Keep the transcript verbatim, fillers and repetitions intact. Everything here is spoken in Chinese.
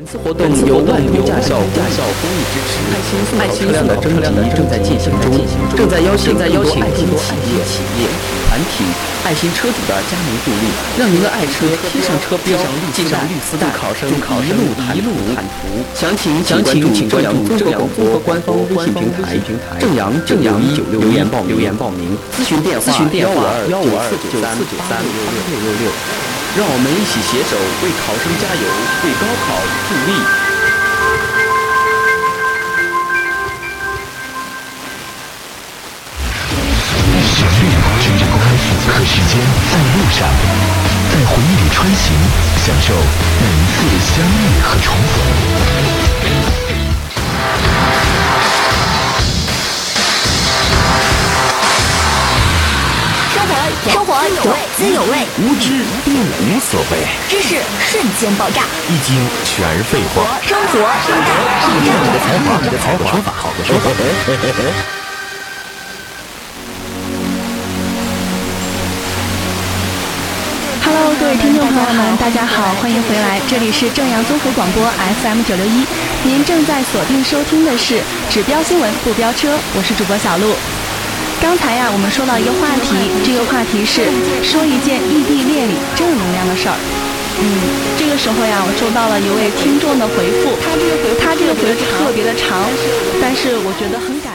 此活动由万通驾校驾校公益支持，爱心送好车辆的征集正在进行中，正在邀请更多爱心企业、企业团体、爱心车主的加盟助力，让您的爱车贴上车标，系上绿丝带，考生一路一路坦途。详情详情请关注中国广播官方微信平台正阳正阳一九六留言报留言报名，咨询电话咨询电话幺五二九三九三六六六。让我们一起携手为考生加油，为高考助力。 旋律追着功夫和时间在路上，在回忆里穿行，享受每一次相遇和重逢。 生活有味滋有味， 无知并无所谓， 知识瞬间爆炸， 一经全是废话。 生活生活是这样的才华， 你的才华说法，好的说法。 Hello， 各位听众朋友们，大家好，欢迎回来，这里是正阳综合广播 F M 九六一，您正在锁定收听的是指标新闻不飙车，我是主播小璐。刚才呀，我们说到一个话题，这个话题是说一件异地恋里正能量的事儿。嗯，这个时候呀，我收到了一位听众的回复，他这个回他这个回复特别的长，但是我觉得很感。